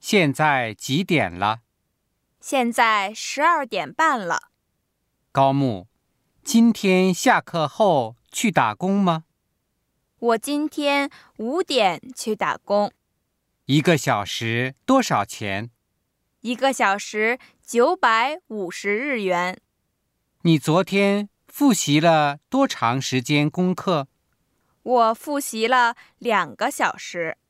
现在几点了？ 现在12点半了。 高木，今天下课后去打工吗？ 我今天5点去打工。 1个小时多少钱 ？1个小时950日元。 你昨天复习了多长时间功课？ 我复习了2个小时。